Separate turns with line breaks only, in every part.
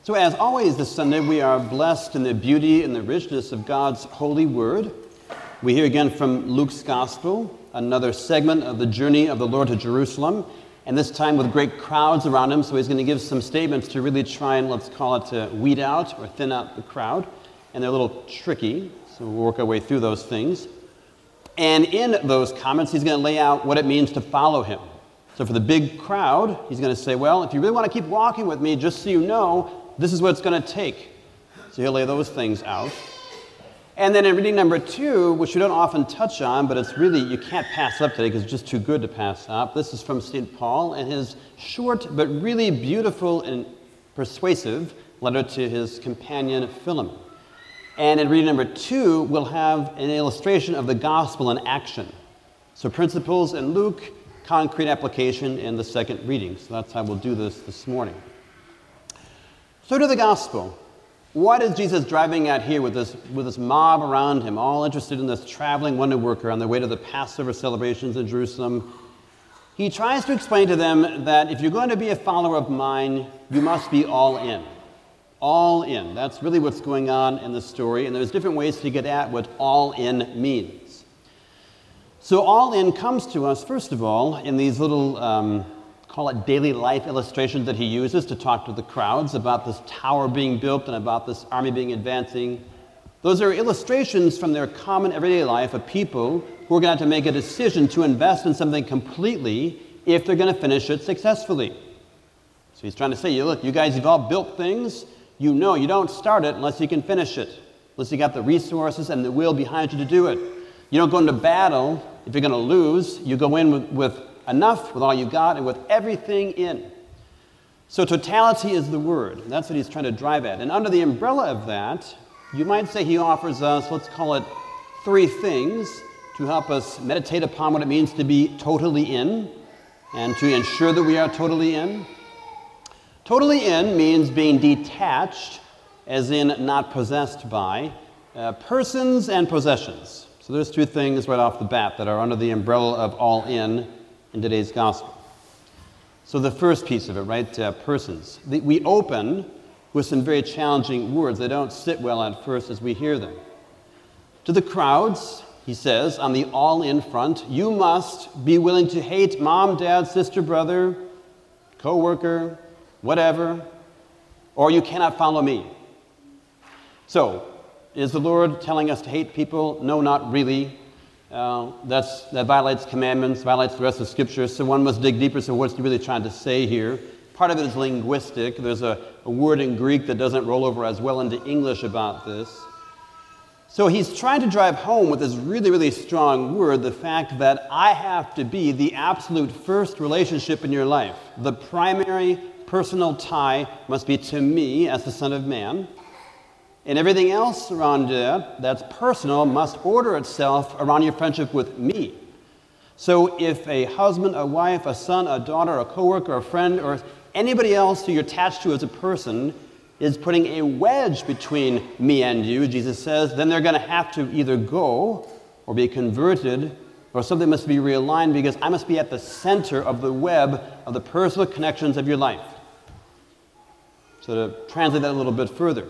So as always this Sunday, we are blessed in the beauty and the richness of God's holy word. We hear again from Luke's Gospel, another segment of the journey of the Lord to Jerusalem, and this time with great crowds around him. So he's going to give some statements to really try and, let's call it, to weed out or thin out the crowd. And they're a little tricky, so we'll work our way through those things. And in those comments, he's going to lay out what it means to follow him. So for the big crowd, he's going to say, well, if you really want to keep walking with me, just so you know, this is what it's going to take. So he'll lay those things out. And then in reading number 2, which we don't often touch on, but it's really, you can't pass up today because it's just too good to pass up. This is from St. Paul and his short but really beautiful and persuasive letter to his companion Philemon. And in reading number 2, we'll have an illustration of the gospel in action. So principles in Luke, concrete application in the second reading. So that's how we'll do this morning. So to the gospel. What is Jesus driving at here with this mob around him, all interested in this traveling wonder worker on their way to the Passover celebrations in Jerusalem? He tries to explain to them that if you're going to be a follower of mine, you must be all in. All in. That's really what's going on in the story, and there's different ways to get at what all in means. So all in comes to us, first of all, in these little call it daily life illustrations that he uses to talk to the crowds about this tower being built and about this army being advancing. Those are illustrations from their common everyday life of people who are going to have to make a decision to invest in something completely if they're going to finish it successfully. So he's trying to say, look, you guys, you've all built things. You know you don't start it unless you can finish it, unless you got the resources and the will behind you to do it. You don't go into battle if you're going to lose. You go in with enough, with all you got, and with everything in. So totality is the word. That's what he's trying to drive at. And under the umbrella of that, you might say he offers us, let's call it 3 things to help us meditate upon what it means to be totally in and to ensure that we are totally in. Totally in means being detached, as in not possessed by, persons and possessions. So there's 2 things right off the bat that are under the umbrella of all in today's gospel. So the first piece of it, right, persons. We open with some very challenging words. They don't sit well at first as we hear them. To the crowds, he says, on the all-in front, you must be willing to hate mom, dad, sister, brother, co-worker, whatever, or you cannot follow me. So, is the Lord telling us to hate people? No, not really. That violates commandments, violates the rest of Scripture, so one must dig deeper. So what's he really trying to say here? Part of it is linguistic. There's a word in Greek that doesn't roll over as well into English about this. So he's trying to drive home with this really, really strong word the fact that I have to be the absolute first relationship in your life. The primary personal tie must be to me as the Son of Man. And everything else around that that's personal must order itself around your friendship with me. So if a husband, a wife, a son, a daughter, a coworker, a friend, or anybody else who you're attached to as a person is putting a wedge between me and you, Jesus says, then they're going to have to either go or be converted, or something must be realigned because I must be at the center of the web of the personal connections of your life. So to translate that a little bit further,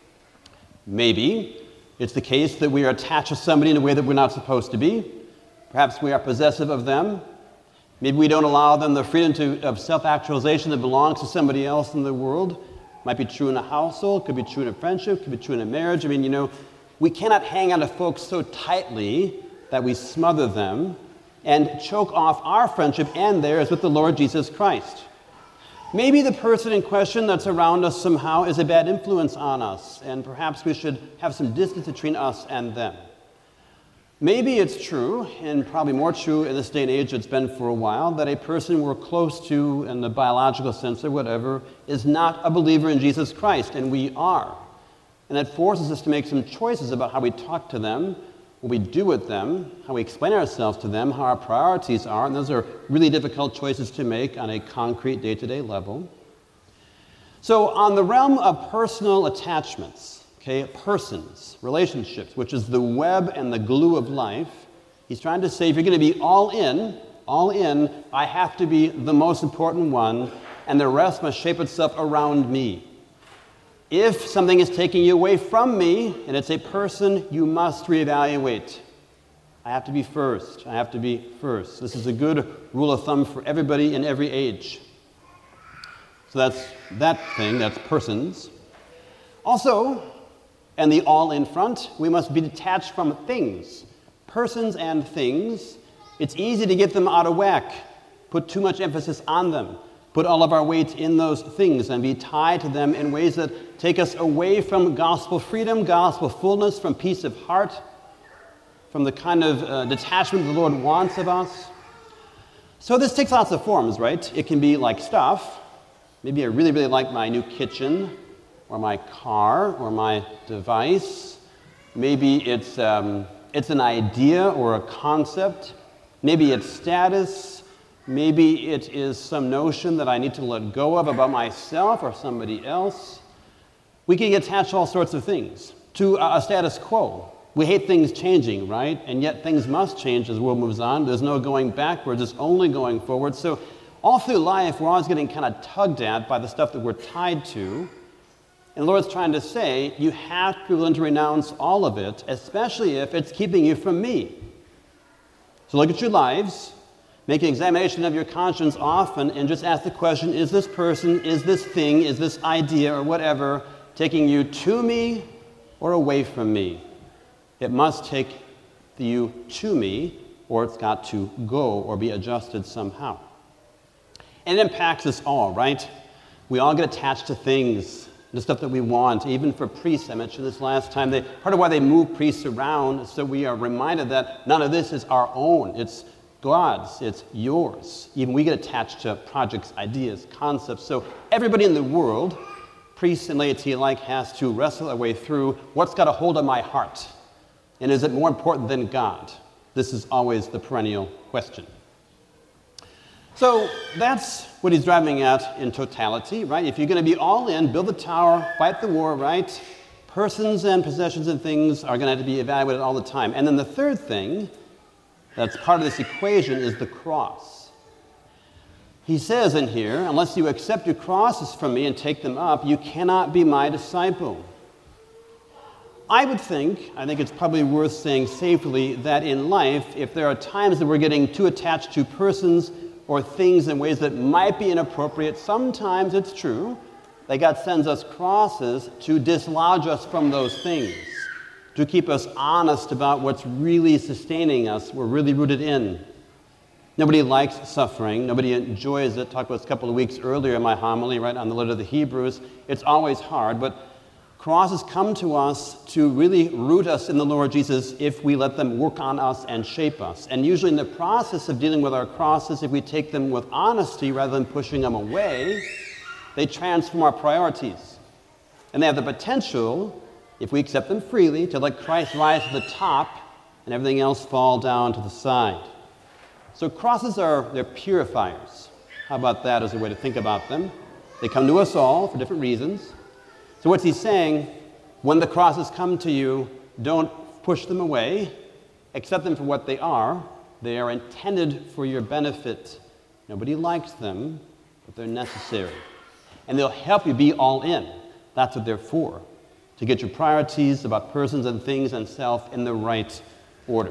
maybe it's the case that we are attached to somebody in a way that we're not supposed to be. Perhaps we are possessive of them. Maybe we don't allow them the freedom of self-actualization that belongs to somebody else in the world. Might be true in a household, could be true in a friendship, could be true in a marriage. I mean, we cannot hang on to folks so tightly that we smother them and choke off our friendship and theirs with the Lord Jesus Christ. Maybe the person in question that's around us somehow is a bad influence on us, and perhaps we should have some distance between us and them. Maybe it's true, and probably more true in this day and age it's been for a while, that a person we're close to in the biological sense or whatever is not a believer in Jesus Christ, and we are. And that forces us to make some choices about how we talk to them, what we do with them, how we explain ourselves to them, how our priorities are, and those are really difficult choices to make on a concrete day-to-day level. So on the realm of personal attachments, persons, relationships, which is the web and the glue of life, he's trying to say if you're going to be all in, I have to be the most important one, and the rest must shape itself around me. If something is taking you away from me, and it's a person, you must reevaluate. I have to be first. I have to be first. This is a good rule of thumb for everybody in every age. So that's that thing, that's persons. Also, and the all in front, we must be detached from things. Persons and things, it's easy to get them out of whack, put too much emphasis on them, put all of our weight in those things and be tied to them in ways that take us away from gospel freedom, gospel fullness, from peace of heart, from the kind of detachment the Lord wants of us. So this takes lots of forms, right? It can be like stuff. Maybe I really, really like my new kitchen, or my car, or my device. Maybe it's an idea or a concept. Maybe it's status. Maybe it is some notion that I need to let go of about myself or somebody else. We can get attached to all sorts of things, to a status quo. We hate things changing, right? And yet things must change as the world moves on. There's no going backwards, there's only going forward. So all through life, we're always getting kind of tugged at by the stuff that we're tied to. And the Lord's trying to say, you have to be willing to renounce all of it, especially if it's keeping you from me. So look at your lives, make an examination of your conscience often, and just ask the question, is this person, is this thing, is this idea, or whatever, taking you to me or away from me? It must take you to me, or it's got to go or be adjusted somehow. And it impacts us all, right? We all get attached to things, the stuff that we want, even for priests. I mentioned this last time. Part of why they move priests around is so we are reminded that none of this is our own. It's God's, it's yours. Even we get attached to projects, ideas, concepts. So everybody in the world, priests and laity alike, has to wrestle their way through what's got a hold of my heart. And is it more important than God? This is always the perennial question. So that's what he's driving at in totality, right? If you're going to be all in, build the tower, fight the war, right? Persons and possessions and things are going to have to be evaluated all the time. And then the third thing that's part of this equation is the cross. He says in here, unless you accept your crosses from me and take them up, you cannot be my disciple. I think it's probably worth saying safely that in life, if there are times that we're getting too attached to persons or things in ways that might be inappropriate, sometimes it's true that God sends us crosses to dislodge us from those things, to keep us honest about what's really sustaining us, we're really rooted in. Nobody likes suffering. Nobody enjoys it. Talked about this a couple of weeks earlier in my homily, right, on the letter to the Hebrews. It's always hard, but crosses come to us to really root us in the Lord Jesus if we let them work on us and shape us. And usually in the process of dealing with our crosses, if we take them with honesty rather than pushing them away, they transform our priorities. And they have the potential, if we accept them freely, to let Christ rise to the top and everything else fall down to the side. So crosses they're purifiers. How about that as a way to think about them? They come to us all for different reasons. So what's he saying? When the crosses come to you, don't push them away. Accept them for what they are. They are intended for your benefit. Nobody likes them, but they're necessary. And they'll help you be all in. That's what they're for, to get your priorities about persons and things and self in the right order.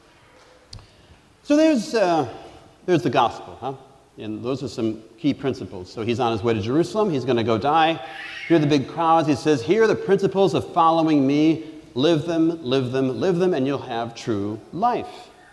So there's the gospel, huh? And those are some key principles. So he's on his way to Jerusalem. He's going to go die. Here are the big crowds. He says, here are the principles of following me. Live them, live them, live them, and you'll have true life.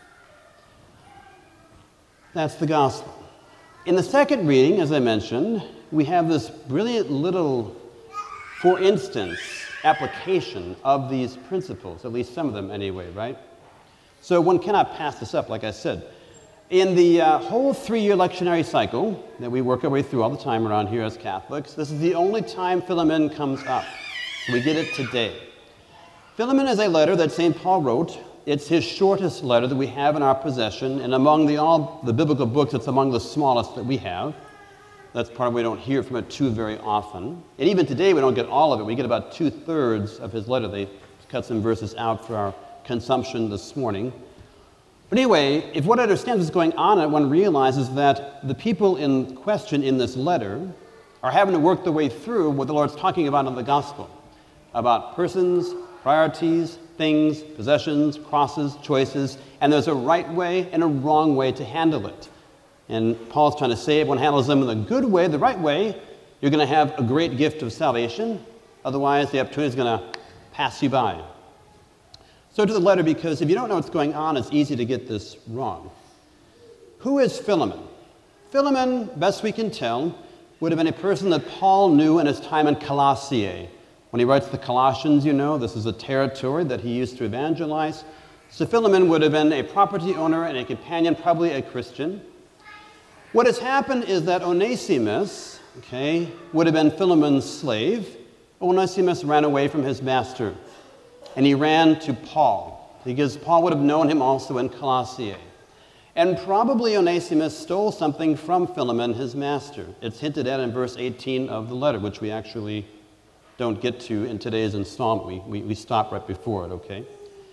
That's the gospel. In the second reading, as I mentioned, we have this brilliant little, for instance, application of these principles, at least some of them anyway, right? So one cannot pass this up, like I said. In the whole 3-year lectionary cycle that we work our way through all the time around here as Catholics, this is the only time Philemon comes up. We get it today. Philemon is a letter that St. Paul wrote. It's his shortest letter that we have in our possession, and among all the biblical books, it's among the smallest that we have. That's part of why we don't hear from it too very often. And even today, we don't get all of it. We get about 2/3 of his letter. They cut some verses out for our consumption this morning. But anyway, if one understands what's going on, one realizes that the people in question in this letter are having to work their way through what the Lord's talking about in the gospel, about persons, priorities, things, possessions, crosses, choices, and there's a right way and a wrong way to handle it. And Paul's trying to say if one handles them in the good way, the right way, you're going to have a great gift of salvation. Otherwise, the opportunity is going to pass you by. So to the letter, because if you don't know what's going on, it's easy to get this wrong. Who is Philemon? Philemon, best we can tell, would have been a person that Paul knew in his time in Colossae. When he writes the Colossians, you know, this is a territory that he used to evangelize. So Philemon would have been a property owner and a companion, probably a Christian. What has happened is that Onesimus, would have been Philemon's slave. Onesimus ran away from his master, and he ran to Paul, because Paul would have known him also in Colossae. And probably Onesimus stole something from Philemon, his master. It's hinted at in verse 18 of the letter, which we actually don't get to in today's installment. We stop right before it, okay?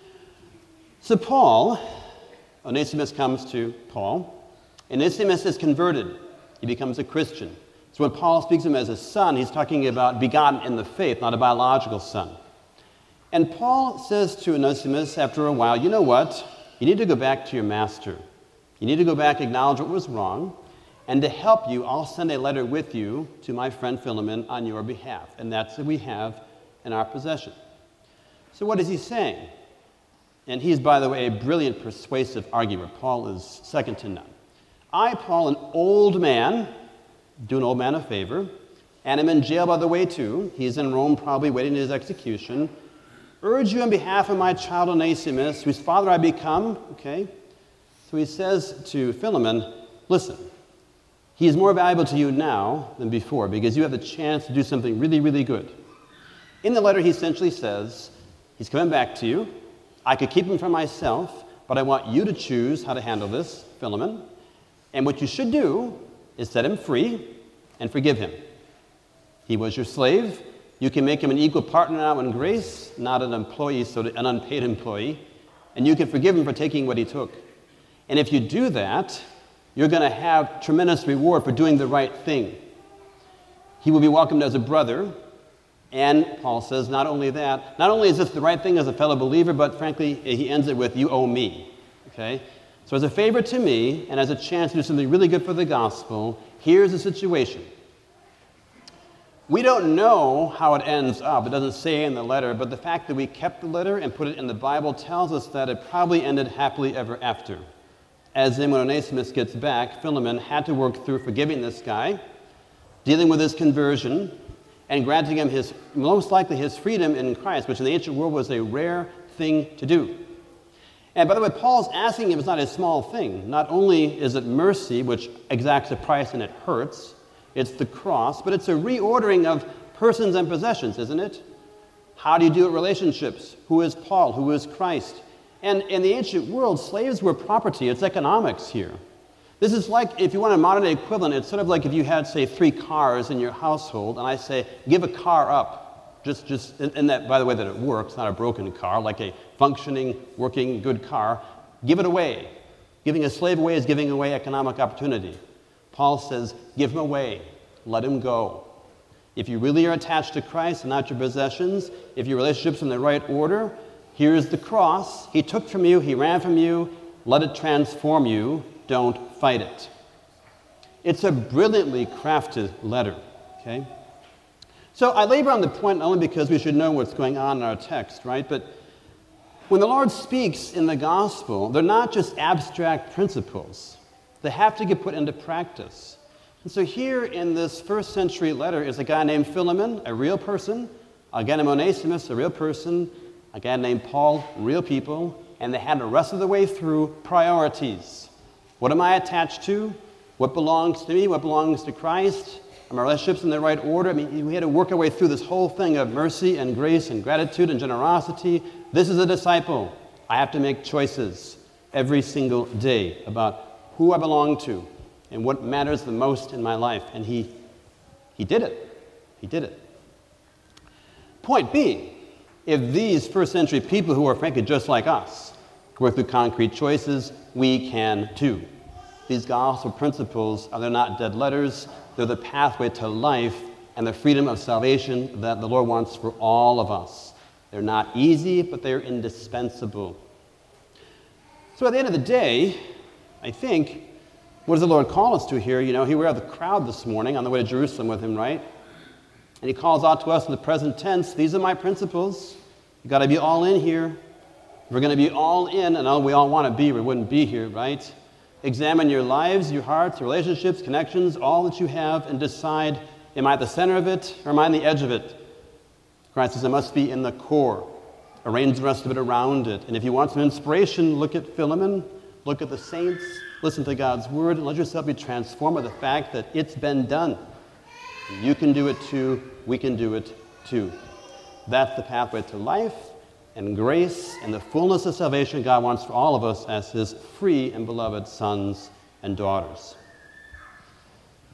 So Onesimus comes to Paul. Onesimus is converted. He becomes a Christian. So when Paul speaks of him as a son, he's talking about begotten in the faith, not a biological son. And Paul says to Onesimus after a while, you know what? You need to go back to your master. You need to go back, acknowledge what was wrong, and to help you, I'll send a letter with you to my friend Philemon on your behalf. And that's what we have in our possession. So what is he saying? And he's, by the way, a brilliant, persuasive arguer. Paul is second to none. I, Paul, an old man, do an old man a favor, and I'm in jail, by the way, too. He's in Rome, probably waiting his execution. Urge you on behalf of my child Onesimus, whose father I become, So he says to Philemon, listen, he is more valuable to you now than before because you have the chance to do something really, really good. In the letter, he essentially says, he's coming back to you. I could keep him for myself, but I want you to choose how to handle this, Philemon. And what you should do is set him free and forgive him. He was your slave. You can make him an equal partner now in grace, not an employee, an unpaid employee. And you can forgive him for taking what he took. And if you do that, you're going to have tremendous reward for doing the right thing. He will be welcomed as a brother. And Paul says, not only that, not only is this the right thing as a fellow believer, but frankly, he ends it with, you owe me. So as a favor to me, and as a chance to do something really good for the gospel, here's the situation. We don't know how it ends up. It doesn't say in the letter, but the fact that we kept the letter and put it in the Bible tells us that it probably ended happily ever after. As in, when Onesimus gets back, Philemon had to work through forgiving this guy, dealing with his conversion, and granting him most likely his freedom in Christ, which in the ancient world was a rare thing to do. And by the way, Paul's asking him is not a small thing. Not only is it mercy, which exacts a price and it hurts, it's the cross, but it's a reordering of persons and possessions, isn't it? How do you do it in relationships? Who is Paul? Who is Christ? And in the ancient world, slaves were property. It's economics here. This is like, if you want a modern-day equivalent, it's sort of like if you had, say, 3 cars in your household, and I say, give a car up. Just in that, by the way, that it works, not a broken car, like a functioning, working, good car. Give it away. Giving a slave away is giving away economic opportunity. Paul says, give him away. Let him go. If you really are attached to Christ and not your possessions, if your relationship's in the right order, here's the cross. He took from you, he ran from you. Let it transform you. Don't fight it. It's a brilliantly crafted letter, So I labor on the point not only because we should know what's going on in our text, right? But when the Lord speaks in the gospel, they're not just abstract principles. They have to get put into practice. And so here in this first century letter is a guy named Philemon, a real person, a guy named Onesimus, a real person, a guy named Paul, real people, and they had to wrestle their way through priorities. What am I attached to? What belongs to me? What belongs to Christ? Are my relationships in the right order? We had to work our way through this whole thing of mercy and grace and gratitude and generosity. This is a disciple. I have to make choices every single day about who I belong to and what matters the most in my life. And he did it. He did it. Point being, if these first century people who are frankly just like us work through concrete choices, we can too. these gospel principles they're not dead letters, they're the pathway to life and the freedom of salvation that the Lord wants for all of us. They're not easy, but they're indispensable. So at the end of the day, I think, what does the Lord call us to here? You know, here we are the crowd this morning on the way to Jerusalem with him, right? And he calls out to us in the present tense, these are my principles. You've got to be all in here. If we're going to be all in, and all we all want to be, we wouldn't be here, right? Examine your lives, your hearts, relationships, connections, all that you have, and decide, am I at the center of it, or am I on the edge of it? Christ says, I must be in the core. Arrange the rest of it around it. And if you want some inspiration, look at Philemon, look at the saints, listen to God's word, and let yourself be transformed by the fact that it's been done. You can do it too. We can do it too. That's the pathway to life and grace and the fullness of salvation God wants for all of us as his free and beloved sons and daughters.